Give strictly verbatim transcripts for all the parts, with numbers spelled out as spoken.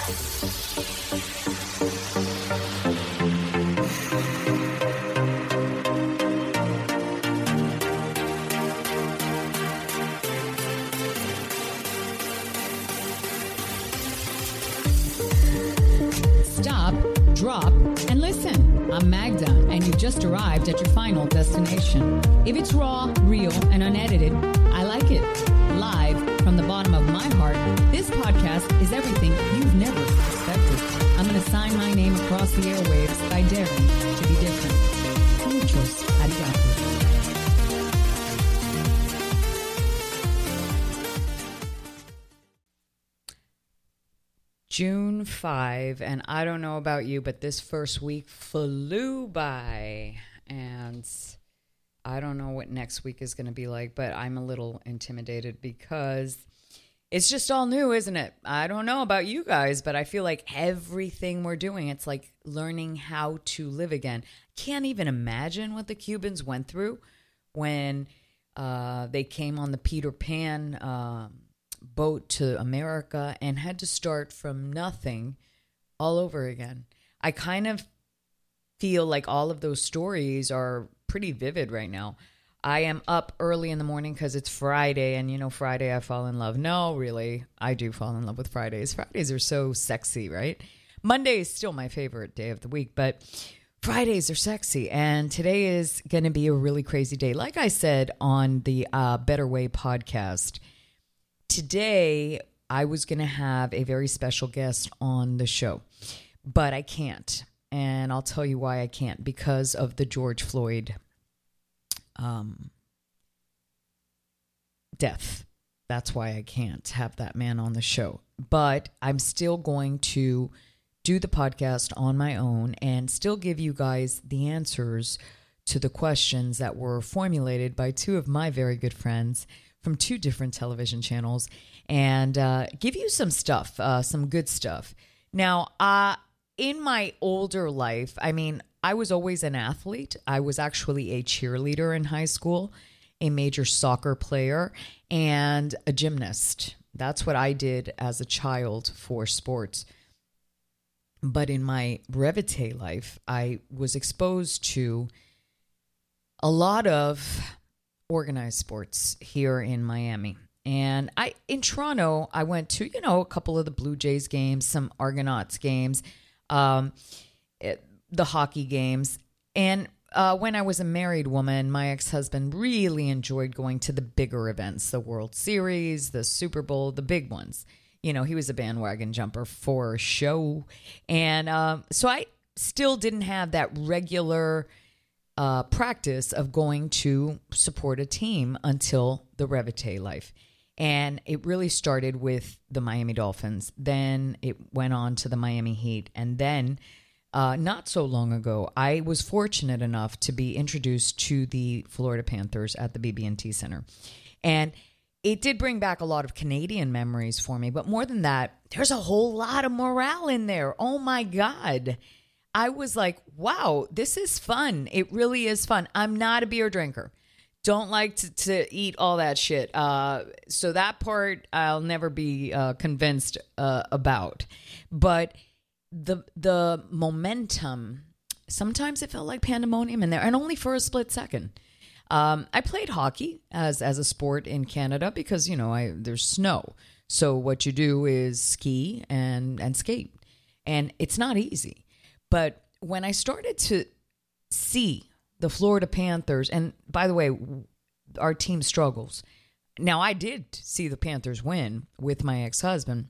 Stop, drop, and listen. I'm Magda, and you've just arrived at your final destination. If it's raw, real, and unedited, I like it. Live from the bottom of my heart, this podcast is everything you've never expected. I'm going to sign my name across the airwaves by daring to be different. Muchos arigatos. June fifth, and I don't know about you, but this first week flew by, and I don't know what next week is going to be like, but I'm a little intimidated because it's just all new, isn't it? I don't know about you guys, but I feel like everything we're doing, it's like learning how to live again. Can't even imagine what the Cubans went through when uh, they came on the Peter Pan um boat to America and had to start from nothing all over again. I kind of feel like all of those stories are pretty vivid right now. I am up early in the morning because it's Friday, and you know, Friday I fall in love. No, really, I do fall in love with Fridays. Fridays are so sexy, right? Monday is still my favorite day of the week, but Fridays are sexy, and today is going to be a really crazy day. Like I said on the uh, Better Way podcast, today, I was going to have a very special guest on the show, but I can't. And I'll tell you why I can't. Because of the George Floyd um, death. That's why I can't have that man on the show. But I'm still going to do the podcast on my own and still give you guys the answers to the questions that were formulated by two of my very good friends from two different television channels, and uh, give you some stuff, uh, some good stuff. Now, uh, in my older life, I mean, I was always an athlete. I was actually a cheerleader in high school, a major soccer player, and a gymnast. That's what I did as a child for sports. But in my brevete life, I was exposed to a lot of organized sports here in Miami. And I in Toronto, I went to, you know, a couple of the Blue Jays games, some Argonauts games, um, it, the hockey games. And uh, when I was a married woman, my ex-husband really enjoyed going to the bigger events, the World Series, the Super Bowl, the big ones. You know, he was a bandwagon jumper for a show. And um, so I still didn't have that regular Uh, practice of going to support a team until the Revite life. And it really started with the Miami Dolphins. Then it went on to the Miami Heat. And then uh, not so long ago, I was fortunate enough to be introduced to the Florida Panthers at the B B and T Center. And it did bring back a lot of Canadian memories for me. But more than that, there's a whole lot of morale in there. Oh my God. I was like, wow, this is fun. It really is fun. I'm not a beer drinker. Don't like to, to eat all that shit. Uh, so that part I'll never be uh, convinced uh, about. But the the momentum, sometimes it felt like pandemonium in there, and only for a split second. Um, I played hockey as as a sport in Canada because, you know, I there's snow. So what you do is ski and, and skate. And it's not easy. But when I started to see the Florida Panthers, and by the way, our team struggles. Now, I did see the Panthers win with my ex-husband,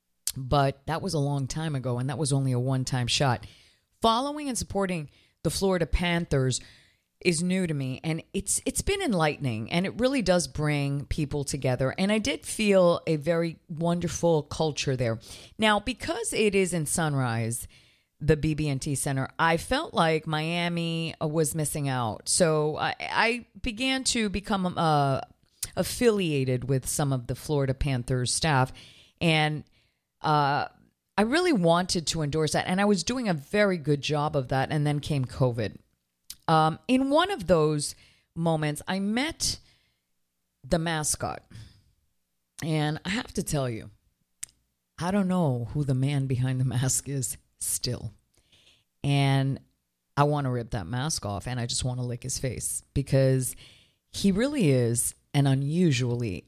but that was a long time ago, and that was only a one-time shot. Following and supporting the Florida Panthers is new to me, and it's it's been enlightening, and it really does bring people together. And I did feel a very wonderful culture there. Now, because it is in Sunrise, the B B and T Center, I felt like Miami was missing out. So I, I began to become uh, affiliated with some of the Florida Panthers staff. And uh, I really wanted to endorse that. And I was doing a very good job of that. And then came COVID. Um, in one of those moments, I met the mascot. And I have to tell you, I don't know who the man behind the mask is still. And I want to rip that mask off and I just want to lick his face because he really is an unusually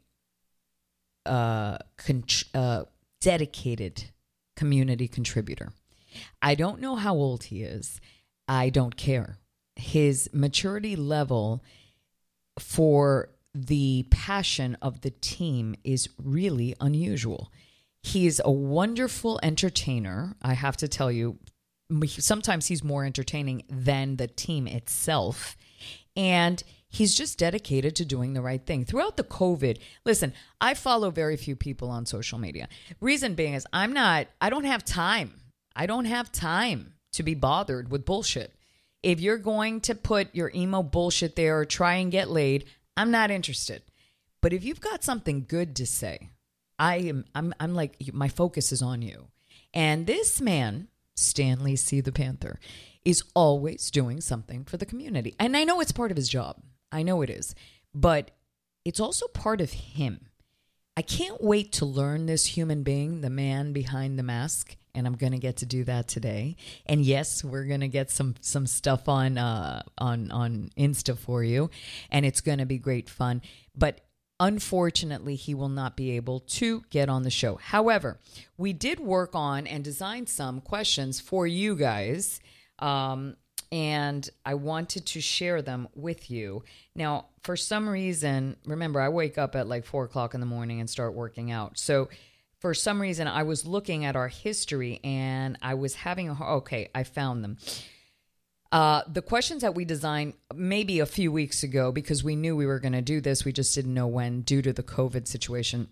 uh, con- uh, dedicated community contributor. I don't know how old he is. I don't care. His maturity level for the passion of the team is really unusual. He's a wonderful entertainer. I have to tell you, sometimes he's more entertaining than the team itself. And he's just dedicated to doing the right thing. Throughout the COVID, listen, I follow very few people on social media. Reason being is I'm not, I don't have time. I don't have time to be bothered with bullshit. If you're going to put your emo bullshit there or try and get laid, I'm not interested. But if you've got something good to say, I am, I'm, I'm like, my focus is on you. And this man, Stanley C. the Panther, is always doing something for the community. And I know it's part of his job. I know it is. But it's also part of him. I can't wait to learn this human being, the man behind the mask. And I'm going to get to do that today. And yes, we're going to get some some stuff on uh, on on Insta for you. And it's going to be great fun. But unfortunately, he will not be able to get on the show. However, we did work on and design some questions for you guys. Um, and I wanted to share them with you. Now, for some reason, remember, I wake up at like four o'clock in the morning and start working out. So for some reason, I was looking at our history and I was having a, okay, I found them. Uh, the questions that we designed maybe a few weeks ago, because we knew we were going to do this, we just didn't know when due to the COVID situation.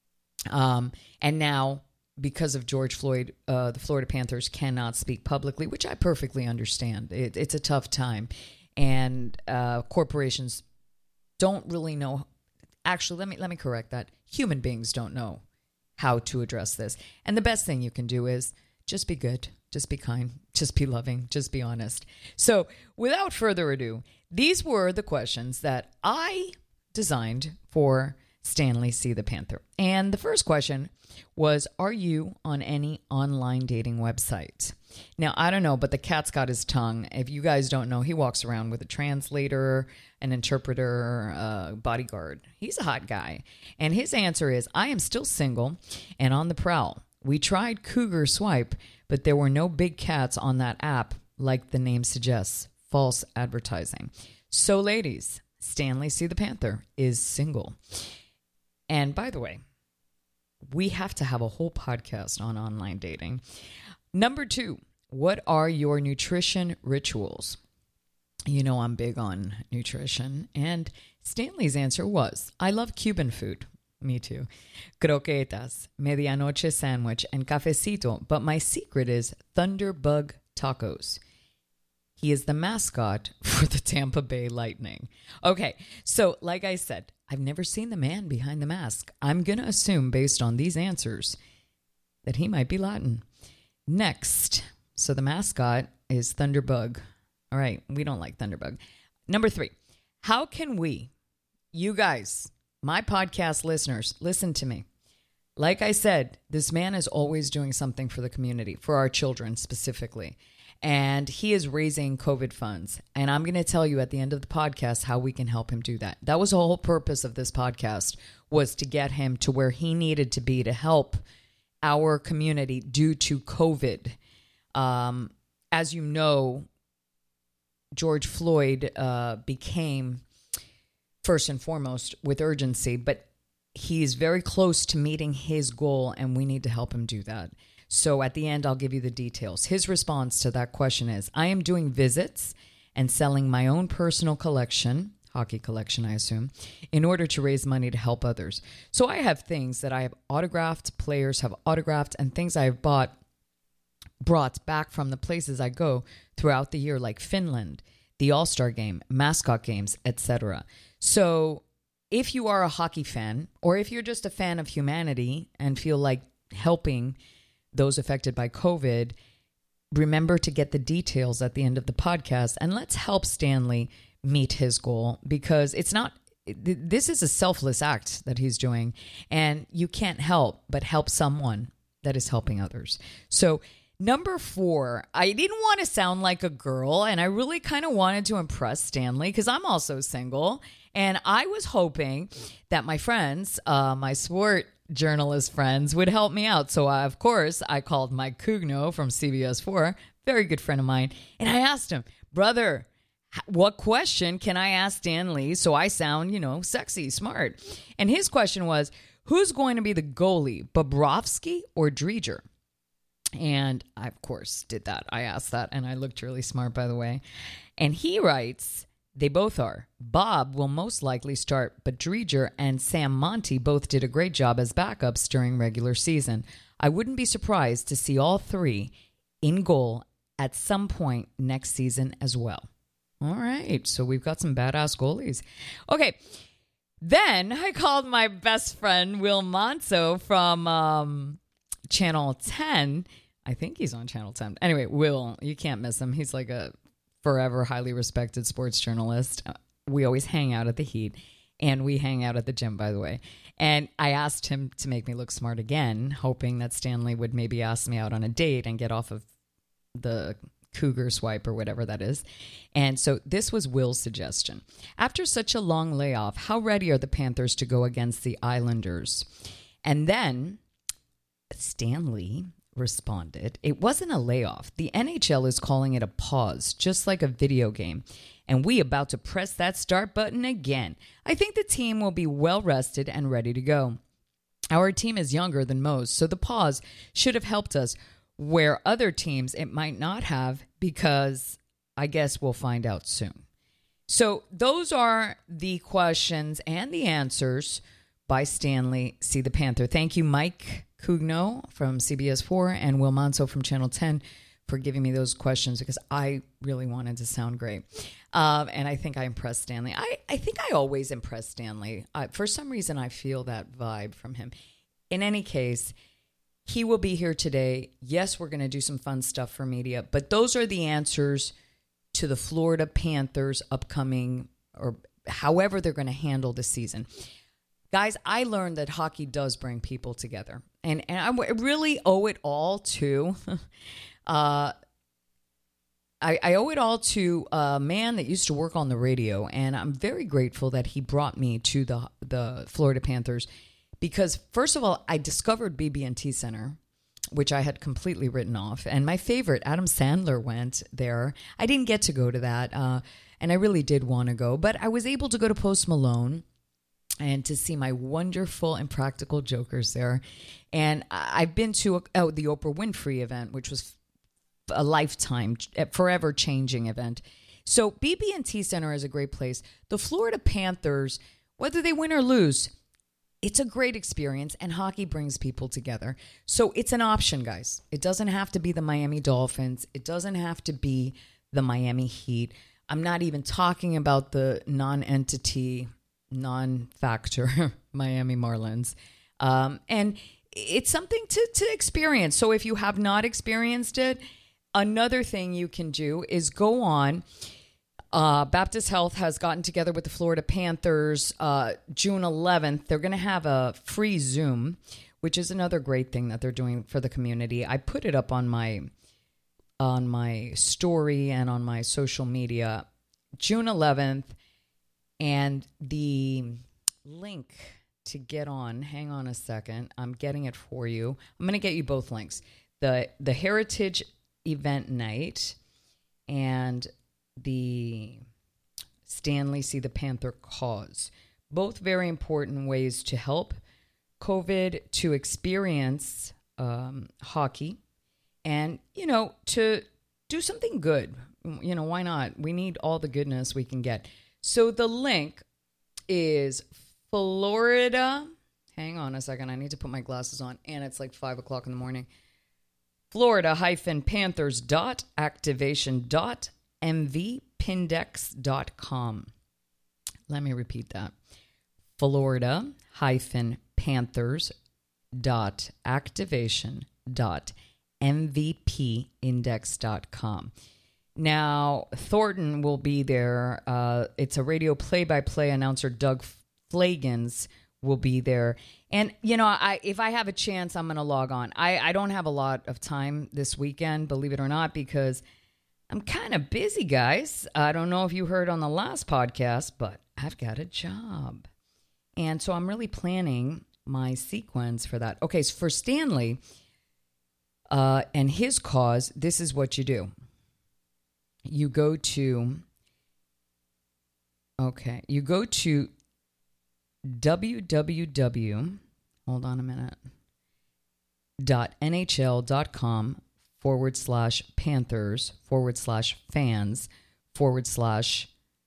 Um, and now, because of George Floyd, uh, the Florida Panthers cannot speak publicly, which I perfectly understand. It, it's a tough time. And uh, corporations don't really know. Actually, let me let me correct that. Human beings don't know how to address this. And the best thing you can do is just be good, just be kind, just be loving, just be honest. So without further ado, these were the questions that I designed for Stanley C. the Panther. And the first question was, are you on any online dating website? Now, I don't know, but the cat's got his tongue. If you guys don't know, he walks around with a translator, an interpreter, a bodyguard. He's a hot guy. And his answer is, I am still single and on the prowl. We tried Cougar Swipe, but there were no big cats on that app, like the name suggests. False advertising. So, ladies, Stanley C. the Panther is single. And by the way, we have to have a whole podcast on online dating. Number two, what are your nutrition rituals? You know I'm big on nutrition. And Stanley's answer was, I love Cuban food. Me too. Croquetas, medianoche sandwich, and cafecito. But my secret is Thunderbug tacos. He is the mascot for the Tampa Bay Lightning. Okay, so like I said, I've never seen the man behind the mask. I'm going to assume, based on these answers, that he might be Latin. Next, so the mascot is Thunderbug. All right, we don't like Thunderbug. Number three, how can we, you guys, my podcast listeners, listen to me. Like I said, this man is always doing something for the community, for our children specifically. And he is raising COVID funds. And I'm going to tell you at the end of the podcast how we can help him do that. That was the whole purpose of this podcast, was to get him to where he needed to be to help our community due to COVID. Um, as you know, George Floyd uh, became first and foremost with urgency, but he's very close to meeting his goal, and we need to help him do that. So at the end, I'll give you the details. His response to that question is, I am doing visits and selling my own personal collection, hockey collection, I assume, in order to raise money to help others. So I have things that I have autographed, players have autographed, and things I have bought, brought back from the places I go throughout the year, like Finland, the All-Star Game, mascot games, et cetera. So if you are a hockey fan, or if you're just a fan of humanity and feel like helping those affected by COVID, remember to get the details at the end of the podcast, and let's help Stanley meet his goal, because it's not, this is a selfless act that he's doing, and you can't help but help someone that is helping others. So number four, I didn't want to sound like a girl, and I really kind of wanted to impress Stanley because I'm also single. And I was hoping that my friends, uh, my sport journalist friends, would help me out. So, uh, of course, I called Mike Cugno from C B S four, very good friend of mine, and I asked him, brother, what question can I ask Stanley so I sound, you know, sexy, smart? And his question was, who's going to be the goalie, Bobrovsky or Driedger? And I, of course, did that. I asked that, and I looked really smart, by the way. And he writes, they both are. Bob will most likely start, but Driedger and Sam Monty both did a great job as backups during regular season. I wouldn't be surprised to see all three in goal at some point next season as well. All right, so we've got some badass goalies. Okay, then I called my best friend, Will Monso from um, Channel ten. I think he's on Channel ten. Anyway, Will, you can't miss him. He's like a forever highly respected sports journalist. We always hang out at the Heat, and we hang out at the gym, by the way. And I asked him to make me look smart again, hoping that Stanley would maybe ask me out on a date and get off of the Cougar swipe or whatever that is. And so this was Will's suggestion. After such a long layoff, how ready are the Panthers to go against the Islanders? And then Stanley responded, it wasn't a layoff. The N H L is calling it a pause, just like a video game. And we about to press that start button again. I think the team will be well rested and ready to go. Our team is younger than most, so the pause should have helped us where other teams it might not have, because I guess we'll find out soon. So those are the questions and the answers by Stanley C. the Panther. Thank you, Mike Cugno from C B S four and Will Monso from Channel ten for giving me those questions, because I really wanted to sound great. Um, and I think I impressed Stanley. I, I think I always impress Stanley. Uh, for some reason, I feel that vibe from him. In any case, he will be here today. Yes, we're going to do some fun stuff for media, but those are the answers to the Florida Panthers upcoming, or however they're going to handle the season. Guys, I learned that hockey does bring people together. And, and I really owe it all to, uh, I, I owe it all to a man that used to work on the radio. And I'm very grateful that he brought me to the the Florida Panthers. Because, first of all, I discovered B B and T Center, which I had completely written off. And my favorite, Adam Sandler, went there. I didn't get to go to that, uh, and I really did want to go. But I was able to go to Post Malone and to see my wonderful Impractical Jokers there. And I've been to a, oh, the Oprah Winfrey event, which was a lifetime, forever-changing event. So B B and T Center is a great place. The Florida Panthers, whether they win or lose, it's a great experience, and hockey brings people together. So it's an option, guys. It doesn't have to be the Miami Dolphins. It doesn't have to be the Miami Heat. I'm not even talking about the non-entity, non-factor Miami Marlins. Um, and it's something to, to experience. So if you have not experienced it, another thing you can do is go on. Uh, Baptist Health has gotten together with the Florida Panthers uh, June eleventh. They're going to have a free Zoom, which is another great thing that they're doing for the community. I put it up on my on my story and on my social media, June eleventh, and the link to get on. Hang on a second. I'm getting it for you. I'm going to get you both links. The the Heritage Event Night and the Stanley C. the Panther Cause. Both very important ways to help COVID, to experience um, hockey, and, you know, to do something good. You know, why not? We need all the goodness we can get. So the link is Florida. Hang on a second. I need to put my glasses on, and it's like five o'clock in the morning. Florida Panthers dot activation dot m v pindex dot com. Let me repeat that. Florida Panthers dot activation dot m v p index dot com. Now, Thornton will be there. Uh, it's a radio play-by-play announcer, Doug Flagans, will be there. And, you know, I if I have a chance, I'm going to log on. I, I don't have a lot of time this weekend, believe it or not, because I'm kind of busy, guys. I don't know if you heard on the last podcast, but I've got a job. And so I'm really planning my sequence for that. Okay, so for Stanley uh, and his cause, this is what you do. You go to, okay, you go to www, hold on a minute, dot nhl.com forward slash Panthers forward slash fans forward slash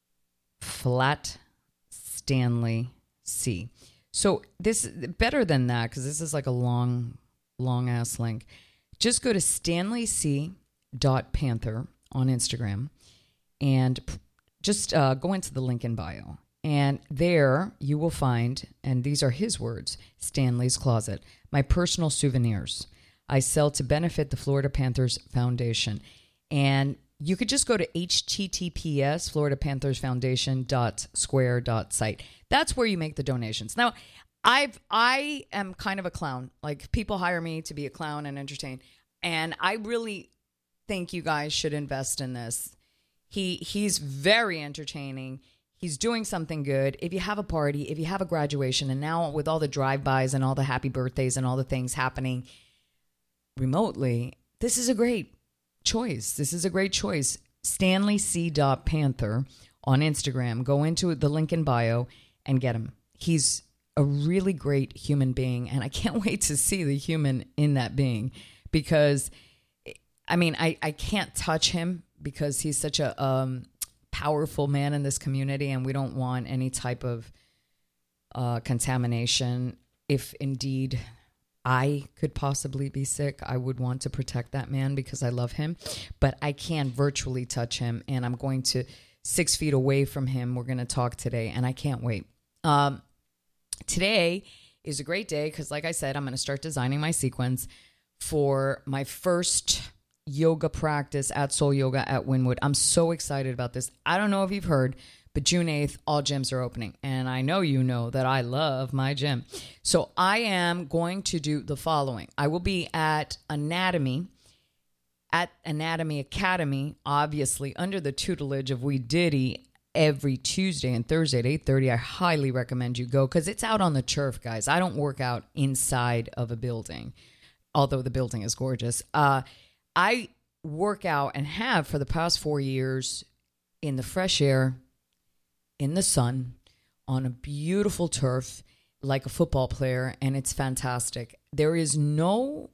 flat Stanley C. So this better than that, because this is like a long, long ass link. Just go to stanley c dot panther on Instagram and just uh, go into the link in bio. And there you will find, and these are his words, Stanley's Closet, my personal souvenirs I sell to benefit the Florida Panthers Foundation. And you could just go to H T T P S Florida Panthers Foundation dot square dot site. That's where you make the donations. Now, I've I am kind of a clown. Like, people hire me to be a clown and entertain. And I really think you guys should invest in this. He he's very entertaining. He's doing something good. If you have a party, if you have a graduation, and now with all the drive-bys and all the happy birthdays and all the things happening remotely, this is a great choice. This is a great choice. stanley c dot panther on Instagram. Go into the link in bio and get him. He's a really great human being, and I can't wait to see the human in that being, because, I mean, I, I can't touch him because he's such a um, powerful man in this community, and we don't want any type of uh, contamination. If indeed I could possibly be sick, I would want to protect that man because I love him, but I can virtually touch him, and I'm going to six feet away from him. We're going to talk today, and I can't wait. Um, today is a great day because, like I said, I'm going to start designing my sequence for my first yoga practice at Soul Yoga at Wynwood. I'm so excited about this. I don't know if you've heard, but June eighth, all gyms are opening. And I know you know that I love my gym. So I am going to do the following. I will be at Anatomy, at Anatomy Academy, obviously under the tutelage of Wee Diddy, every Tuesday and Thursday at eight thirty. I highly recommend you go because it's out on the turf, guys. I don't work out inside of a building, although the building is gorgeous. Uh, I work out and have for the past four years in the fresh air, in the sun, on a beautiful turf, like a football player, and it's fantastic. There is no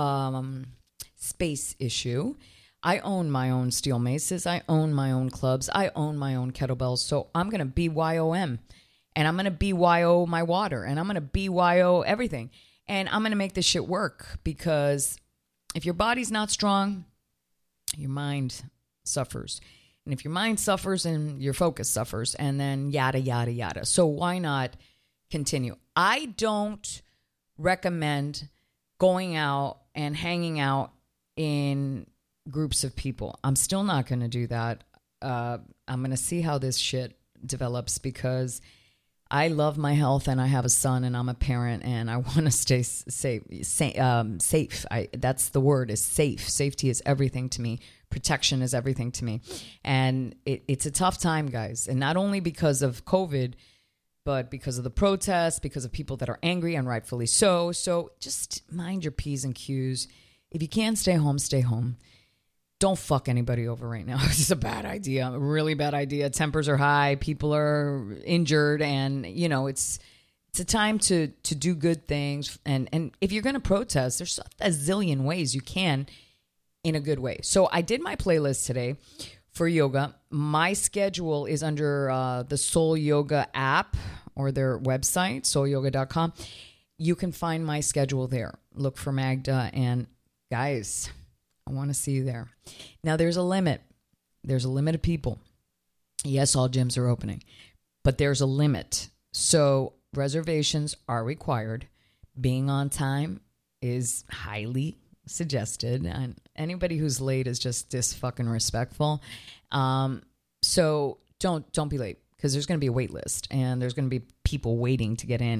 um, space issue. I own my own steel maces. I own my own clubs. I own my own kettlebells. So I'm going to B Y O M, and I'm going to B Y O my water, and I'm going to B Y O everything. And I'm going to make this shit work, because if your body's not strong, your mind suffers. And if your mind suffers, and your focus suffers, and then yada, yada, yada. So why not continue? I don't recommend going out and hanging out in groups of people. I'm still not going to do that. Uh, I'm going to see how this shit develops, because I love my health, and I have a son, and I'm a parent, and I want to stay safe. Sa- um, safe. I, that's the word, is safe. Safety is everything to me. Protection is everything to me. And it, it's a tough time, guys. And not only because of COVID, but because of the protests, because of people that are angry, and rightfully so. So just mind your P's and Q's. If you can't stay home, stay home. Don't fuck anybody over right now. It's a bad idea, a really bad idea. Tempers are high, people are injured, and you know it's it's a time to to do good things. And and if you're going to protest, there's a zillion ways you can in a good way. So I did my playlist today for yoga. My schedule is under uh, the Soul Yoga app or their website, soul yoga dot com. You can find my schedule there. Look for Magda, and guys, I want to see you there. Now, there's a limit. There's a limit of people. Yes, all gyms are opening, but there's a limit. So reservations are required. Being on time is highly suggested. And anybody who's late is just dis fucking respectful. Um, so don't don't be late, because there's going to be a wait list, and there's going to be people waiting to get in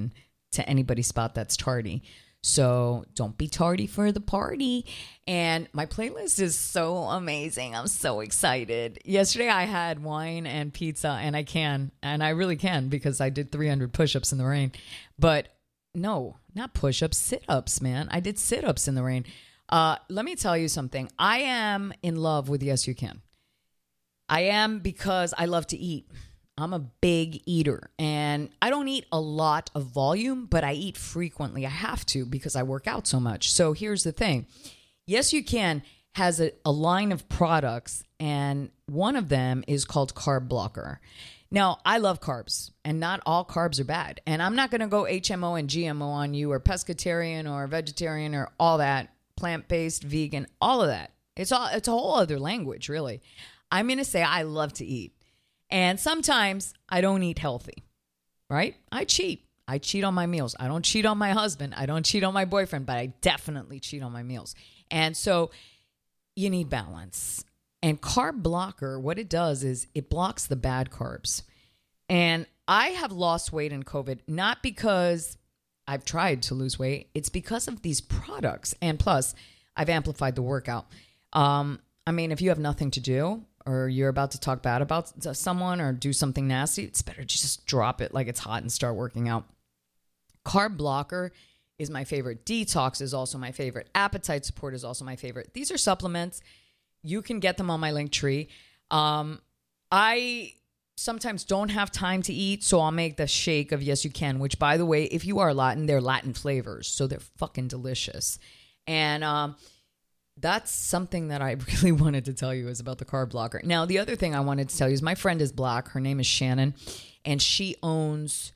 to anybody's spot that's tardy. So don't be tardy for the party. And my playlist is so amazing. I'm so excited. Yesterday I had wine and pizza, and I can, and I really can, because I did three hundred push-ups in the rain. But no, not push-ups, sit-ups, man. I did sit-ups in the rain. Uh, let me tell you something. I am in love with Yes You Can. I am, because I love to eat. I'm a big eater, and I don't eat a lot of volume, but I eat frequently. I have to, because I work out so much. So here's the thing. Yes You Can has a, a line of products, and one of them is called Carb Blocker. Now, I love carbs, and not all carbs are bad. And I'm not going to go H M O and G M O on you, or pescatarian or vegetarian or all that, plant-based, vegan, all of that. It's all it's a whole other language, really. I'm going to say I love to eat. And sometimes I don't eat healthy, right? I cheat. I cheat on my meals. I don't cheat on my husband. I don't cheat on my boyfriend, but I definitely cheat on my meals. And so you need balance. And Carb Blocker, what it does is it blocks the bad carbs. And I have lost weight in COVID, not because I've tried to lose weight. It's because of these products. And plus, I've amplified the workout. Um, I mean, if you have nothing to do, or you're about to talk bad about someone or do something nasty, it's better to just drop it like it's hot and start working out. Carb Blocker is my favorite. Detox is also my favorite. Appetite Support is also my favorite. These are supplements. You can get them on my Linktree. Um, I sometimes don't have time to eat, so I'll make the shake of Yes You Can, which, by the way, if you are Latin, they're Latin flavors, so they're fucking delicious. And um, that's something that I really wanted to tell you is about the Carb Blocker. Now, the other thing I wanted to tell you is my friend is Black. Her name is Shannon, and she owns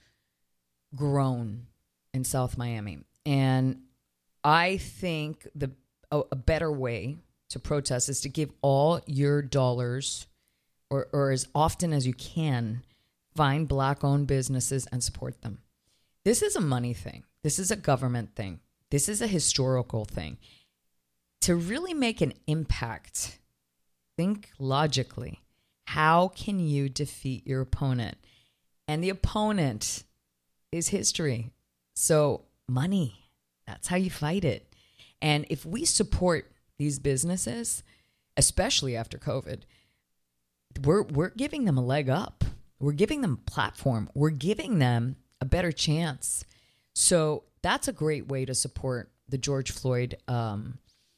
Grown in South Miami. And I think the a, a better way to protest is to give all your dollars, or, or as often as you can, find Black-owned businesses and support them. This is a money thing. This is a government thing. This is a historical thing. To really make an impact, think logically. How can you defeat your opponent? And the opponent is history. So money, that's how you fight it. And if we support these businesses, especially after COVID, we're we're giving them a leg up. We're giving them a platform. We're giving them a better chance. So that's a great way to support the George Floyd um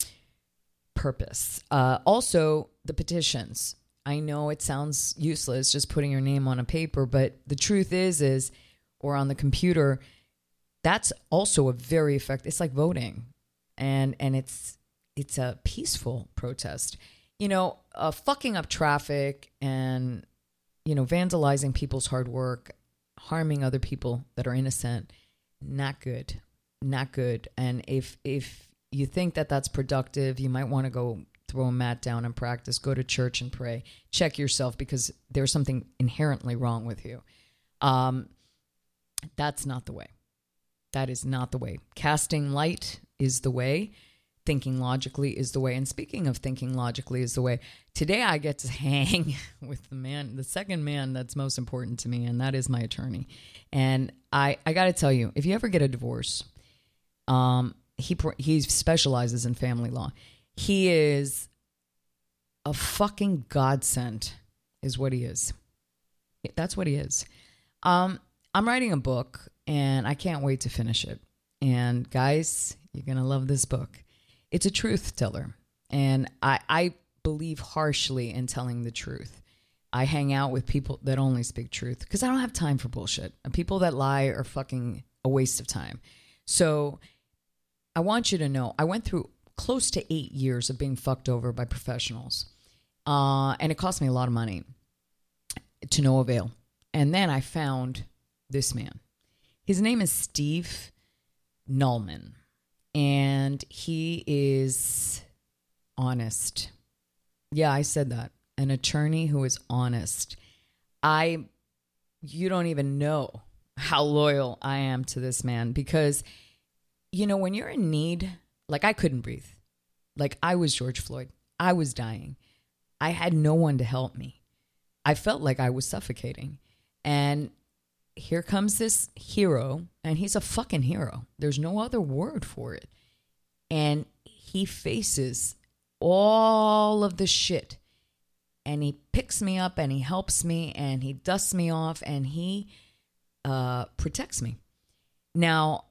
purpose. Uh, also, the petitions. I know it sounds useless just putting your name on a paper, but the truth is, is or on the computer, that's also a very effective. It's like voting, and and it's it's a peaceful protest. You know, uh, fucking up traffic and you know vandalizing people's hard work, harming other people that are innocent, not good, not good. And if if you think that that's productive, you might want to go throw a mat down and practice, go to church and pray, check yourself, because there's something inherently wrong with you. Um, that's not the way. That is not the way. Casting light is the way. Thinking logically is the way. And speaking of thinking logically is the way, today I get to hang with the man, the second man that's most important to me, and that is my attorney. And I, I got to tell you, if you ever get a divorce, um, He he specializes in family law. He is a fucking godsend, is what he is. That's what he is. Um, I'm writing a book, and I can't wait to finish it. And guys, you're gonna love this book. It's a truth teller, and I I believe harshly in telling the truth. I hang out with people that only speak truth because I don't have time for bullshit. And people that lie are fucking a waste of time. So I want you to know, I went through close to eight years of being fucked over by professionals. Uh, and it cost me a lot of money to no avail. And then I found this man. His name is Steve Nullman. And he is honest. Yeah, I said that. An attorney who is honest. I, you don't even know how loyal I am to this man, because you know, when you're in need, like I couldn't breathe. Like I was George Floyd. I was dying. I had no one to help me. I felt like I was suffocating. And here comes this hero, and he's a fucking hero. There's no other word for it. And he faces all of the shit. And he picks me up and he helps me and he dusts me off and he uh, protects me. Now,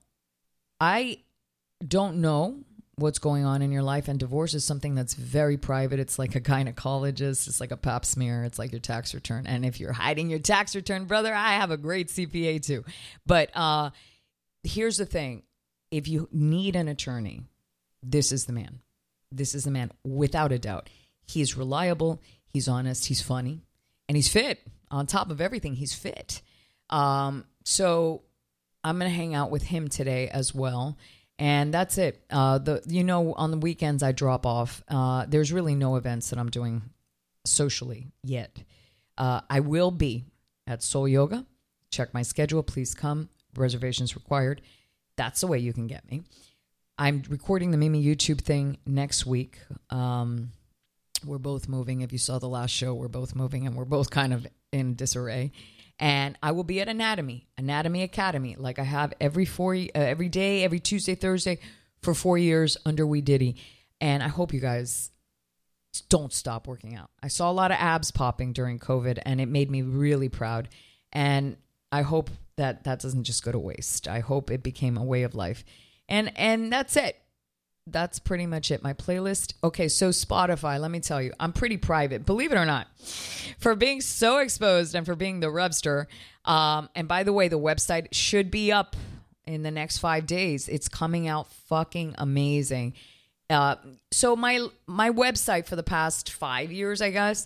I don't know what's going on in your life, and divorce is something that's very private. It's like a gynecologist. It's like a pap smear. It's like your tax return. And if you're hiding your tax return, brother, I have a great C P A too. But uh, here's the thing. If you need an attorney, this is the man. This is the man, without a doubt. He's reliable. He's honest. He's funny. And he's fit. On top of everything, he's fit. Um, so I'm going to hang out with him today as well. And that's it. Uh, the you know, on the weekends I drop off. Uh, there's really no events that I'm doing socially yet. Uh, I will be at Soul Yoga. Check my schedule. Please come. Reservations required. That's the way you can get me. I'm recording the Mimi YouTube thing next week. Um, we're both moving. If you saw the last show, we're both moving and we're both kind of in disarray. And I will be at Anatomy, Anatomy Academy, like I have every four, uh, every day, every Tuesday, Thursday for four years under We Diddy. And I hope you guys don't stop working out. I saw a lot of abs popping during COVID and it made me really proud. And I hope that that doesn't just go to waste. I hope it became a way of life. And and that's it. That's pretty much it. My playlist. Okay, so Spotify, let me tell you, I'm pretty private, believe it or not, for being so exposed and for being the Rubster. Um, and by the way, the website should be up in the next five days. It's coming out fucking amazing. Uh, so my my website for the past five years, I guess,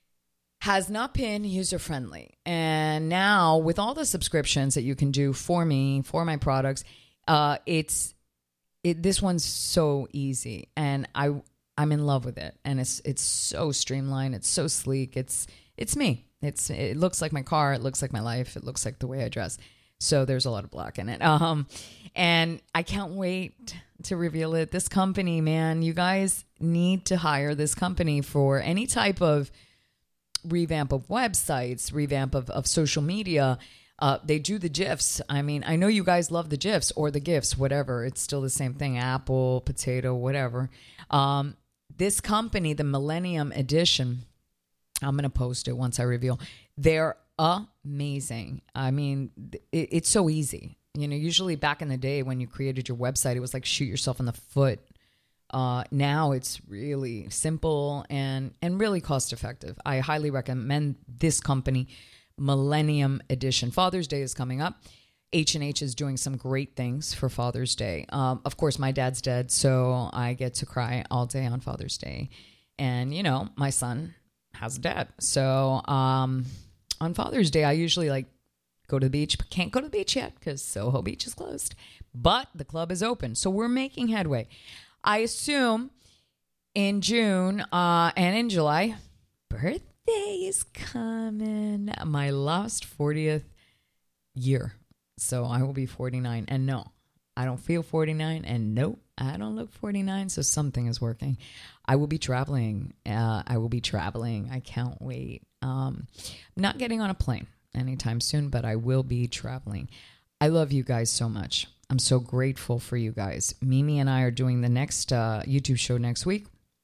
has not been user-friendly. And now with all the subscriptions that you can do for me, for my products, uh, it's It, this one's so easy, and I I'm in love with it, and it's it's so streamlined, it's so sleek, it's it's me. It's it looks like my car, it looks like my life, it looks like the way I dress. So there's a lot of black in it. Um, and I can't wait to reveal it. This company, man, you guys need to hire this company for any type of revamp of websites, revamp of, of social media. Uh, they do the GIFs. I mean, I know you guys love the GIFs or the GIFs, whatever. It's still the same thing. Apple, potato, whatever. Um, this company, the Millennium Edition, I'm going to post it once I reveal. They're amazing. I mean, it, it's so easy. You know, usually back in the day when you created your website, it was like shoot yourself in the foot. Uh, now it's really simple and, and really cost effective. I highly recommend this company. Millennium Edition. Father's Day is coming up. H and H is doing some great things for Father's Day. Um, of course, my dad's dead, so I get to cry all day on Father's Day. And, you know, my son has a dad. So um, on Father's Day, I usually like go to the beach, but can't go to the beach yet because Soho Beach is closed. But the club is open, so we're making headway. I assume in June uh, and in July, birthday is coming. My last fortieth year. So I will be forty-nine. And no, I don't feel forty-nine. And no, I don't look forty-nine. So something is working. I will be traveling. Uh, I will be traveling. I can't wait. Um, I'm not getting on a plane anytime soon, but I will be traveling. I love you guys so much. I'm so grateful for you guys. Mimi and I are doing the next uh, YouTube show next week.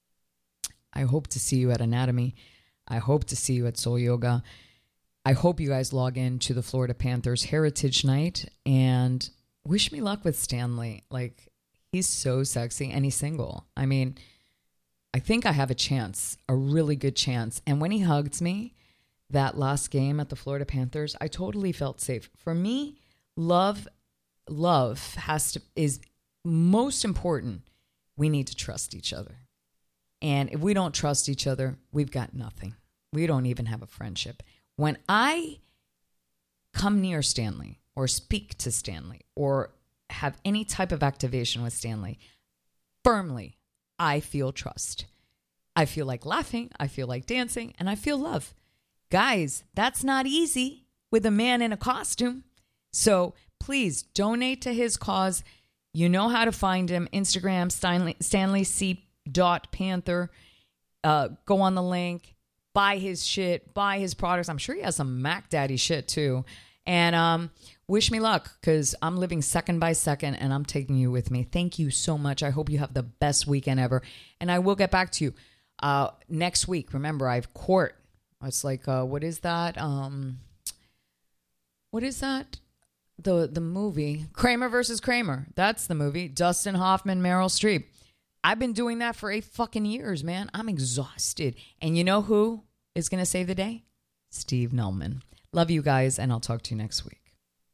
I hope to see you at Anatomy. I hope to see you at Soul Yoga. I hope you guys log in to the Florida Panthers Heritage Night and wish me luck with Stanley. Like, he's so sexy and he's single. I mean, I think I have a chance, a really good chance. And when he hugged me that last game at the Florida Panthers, I totally felt safe. For me, love, love has to, is most important. We need to trust each other. And if we don't trust each other, we've got nothing. We don't even have a friendship. When I come near Stanley or speak to Stanley or have any type of activation with Stanley, firmly, I feel trust. I feel like laughing. I feel like dancing. And I feel love. Guys, that's not easy with a man in a costume. So please donate to his cause. You know how to find him. Instagram, Stanley, Stanley C. dot Panther. Uh, go on the link, buy his shit, buy his products. I'm sure he has some Mac Daddy shit too. And um, wish me luck because I'm living second by second and I'm taking you with me. Thank you so much. I hope you have the best weekend ever. And I will get back to you uh, next week. Remember, I have court. It's like, uh, what is that? Um, what is that? The the movie Kramer versus Kramer. That's the movie. Dustin Hoffman, Meryl Streep. I've been doing that for eight fucking years, man. I'm exhausted. And you know who is going to save the day? Steve Nullman. Love you guys, and I'll talk to you next week.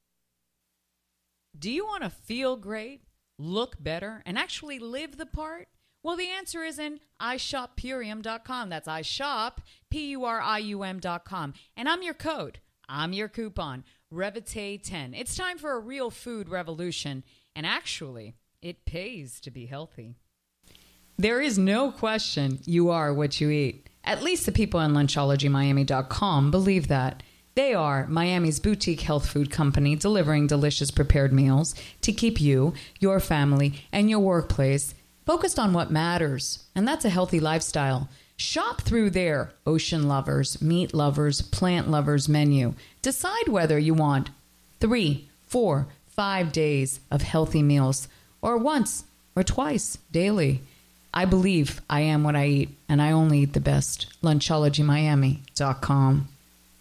Do you want to feel great, look better, and actually live the part? Well, the answer is in i shop purium dot com. That's iShop, P U R I U M dot com. And I'm your code. I'm your coupon. Revite ten. It's time for a real food revolution, and actually, it pays to be healthy. There is no question you are what you eat. At least the people on lunchology miami dot com believe that. They are Miami's boutique health food company delivering delicious prepared meals to keep you, your family, and your workplace focused on what matters, and that's a healthy lifestyle. Shop through their ocean lovers, meat lovers, plant lovers menu. Decide whether you want three, four, five days of healthy meals, or once or twice daily. I believe I am what I eat, and I only eat the best. lunchology miami dot com.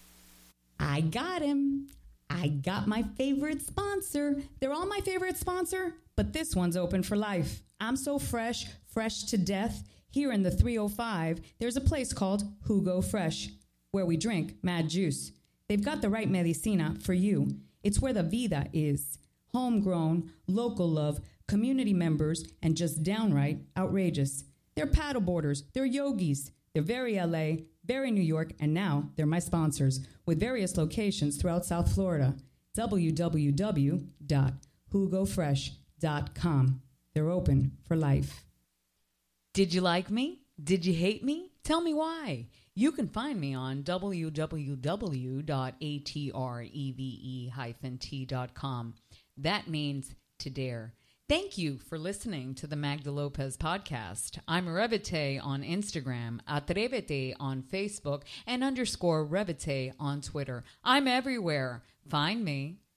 I got him. I got my favorite sponsor. They're all my favorite sponsor, but this one's open for life. I'm so fresh, fresh to death. Here in the three oh five, there's a place called Jugo Fresh, where we drink mad juice. They've got the right medicina for you. It's where the vida is. Homegrown, local love, community members, and just downright outrageous. They're paddleboarders, they're yogis, they're very L A, very New York, and now they're my sponsors with various locations throughout South Florida. w w w dot jugo fresh dot com. They're open for life. Did you like me? Did you hate me? Tell me why. You can find me on w w w dot a t r e v e dash t dot com. That means to dare. Thank you for listening to the Magda Lopez podcast. I'm Revite on Instagram, Atrevete on Facebook, and underscore Revite on Twitter. I'm everywhere. Find me.